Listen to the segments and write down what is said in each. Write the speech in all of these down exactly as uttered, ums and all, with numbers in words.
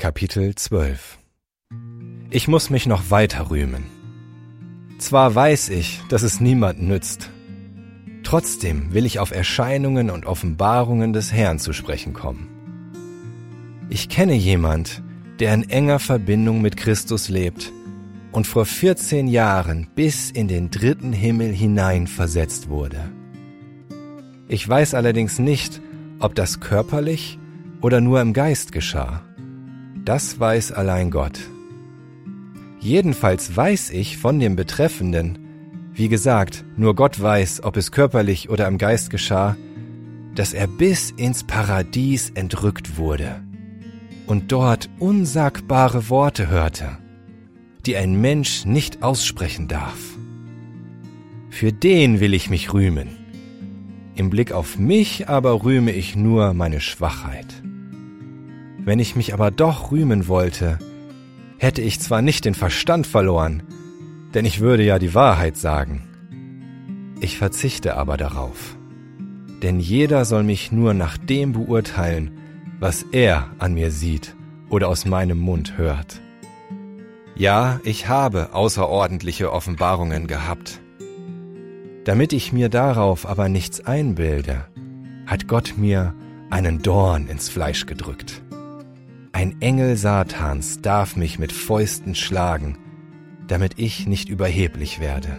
Kapitel zwölf. Ich muss mich noch weiter rühmen. Zwar weiß ich, dass es niemand nützt, trotzdem will ich auf Erscheinungen und Offenbarungen des Herrn zu sprechen kommen. Ich kenne jemand, der in enger Verbindung mit Christus lebt und vor vierzehn Jahren bis in den dritten Himmel hinein versetzt wurde. Ich weiß allerdings nicht, ob das körperlich oder nur im Geist geschah. Das weiß allein Gott. Jedenfalls weiß ich von dem Betreffenden, wie gesagt, nur Gott weiß, ob es körperlich oder im Geist geschah, dass er bis ins Paradies entrückt wurde und dort unsagbare Worte hörte, die ein Mensch nicht aussprechen darf. Für den will ich mich rühmen. Im Blick auf mich aber rühme ich nur meine Schwachheit. Wenn ich mich aber doch rühmen wollte, hätte ich zwar nicht den Verstand verloren, denn ich würde ja die Wahrheit sagen. Ich verzichte aber darauf, denn jeder soll mich nur nach dem beurteilen, was er an mir sieht oder aus meinem Mund hört. Ja, ich habe außerordentliche Offenbarungen gehabt. Damit ich mir darauf aber nichts einbilde, hat Gott mir einen Dorn ins Fleisch gedrückt. Ein Engel Satans darf mich mit Fäusten schlagen, damit ich nicht überheblich werde.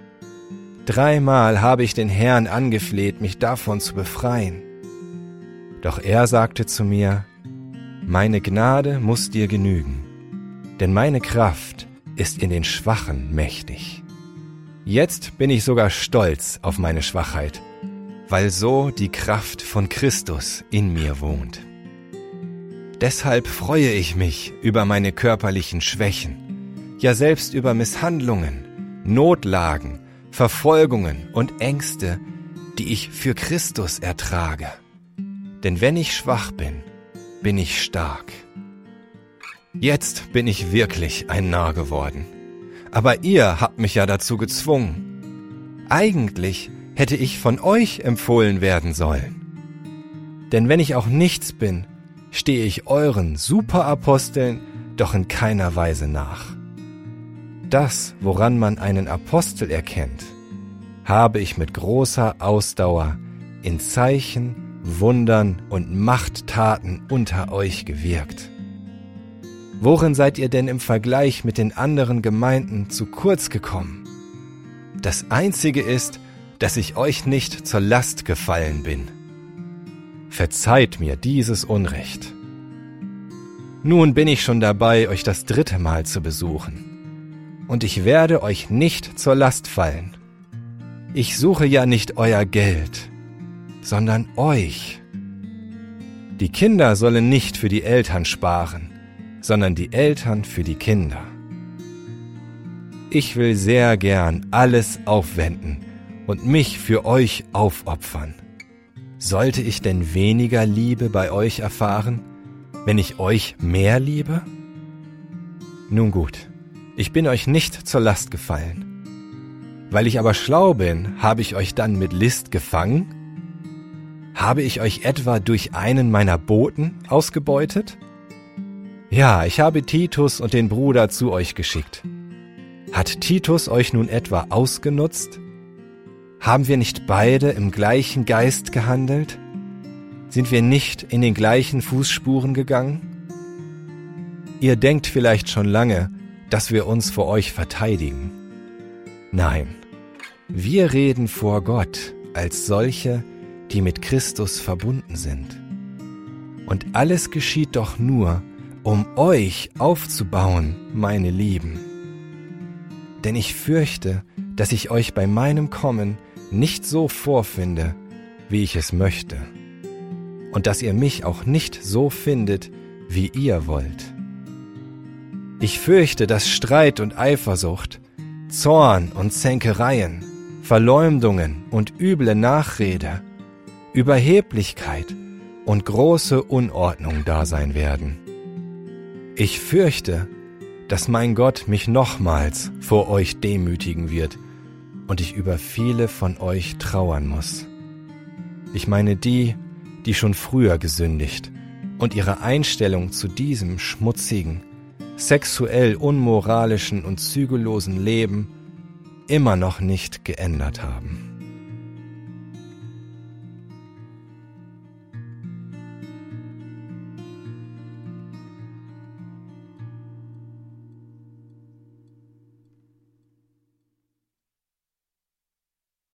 Dreimal habe ich den Herrn angefleht, mich davon zu befreien. Doch er sagte zu mir, meine Gnade muss dir genügen, denn meine Kraft ist in den Schwachen mächtig. Jetzt bin ich sogar stolz auf meine Schwachheit, weil so die Kraft von Christus in mir wohnt. Deshalb freue ich mich über meine körperlichen Schwächen, ja selbst über Misshandlungen, Notlagen, Verfolgungen und Ängste, die ich für Christus ertrage. Denn wenn ich schwach bin, bin ich stark. Jetzt bin ich wirklich ein Narr geworden, aber ihr habt mich ja dazu gezwungen. Eigentlich hätte ich von euch empfohlen werden sollen. Denn wenn ich auch nichts bin, stehe ich euren Superaposteln doch in keiner Weise nach. Das, woran man einen Apostel erkennt, habe ich mit großer Ausdauer in Zeichen, Wundern und Machttaten unter euch gewirkt. Worin seid ihr denn im Vergleich mit den anderen Gemeinden zu kurz gekommen? Das Einzige ist, dass ich euch nicht zur Last gefallen bin. Verzeiht mir dieses Unrecht. Nun bin ich schon dabei, euch das dritte Mal zu besuchen. Und ich werde euch nicht zur Last fallen. Ich suche ja nicht euer Geld, sondern euch. Die Kinder sollen nicht für die Eltern sparen, sondern die Eltern für die Kinder. Ich will sehr gern alles aufwenden und mich für euch aufopfern. Sollte ich denn weniger Liebe bei euch erfahren, wenn ich euch mehr liebe? Nun gut, ich bin euch nicht zur Last gefallen. Weil ich aber schlau bin, habe ich euch dann mit List gefangen? Habe ich euch etwa durch einen meiner Boten ausgebeutet? Ja, ich habe Titus und den Bruder zu euch geschickt. Hat Titus euch nun etwa ausgenutzt? Haben wir nicht beide im gleichen Geist gehandelt? Sind wir nicht in den gleichen Fußspuren gegangen? Ihr denkt vielleicht schon lange, dass wir uns vor euch verteidigen. Nein, wir reden vor Gott als solche, die mit Christus verbunden sind. Und alles geschieht doch nur, um euch aufzubauen, meine Lieben. Denn ich fürchte, dass ich euch bei meinem Kommen nicht so vorfinde, wie ich es möchte, und dass ihr mich auch nicht so findet, wie ihr wollt. Ich fürchte, dass Streit und Eifersucht, Zorn und Zänkereien, Verleumdungen und üble Nachrede, Überheblichkeit und große Unordnung da sein werden. Ich fürchte, dass mein Gott mich nochmals vor euch demütigen wird und ich über viele von euch trauern muss. Ich meine die, die schon früher gesündigt und ihre Einstellung zu diesem schmutzigen, sexuell unmoralischen und zügellosen Leben immer noch nicht geändert haben.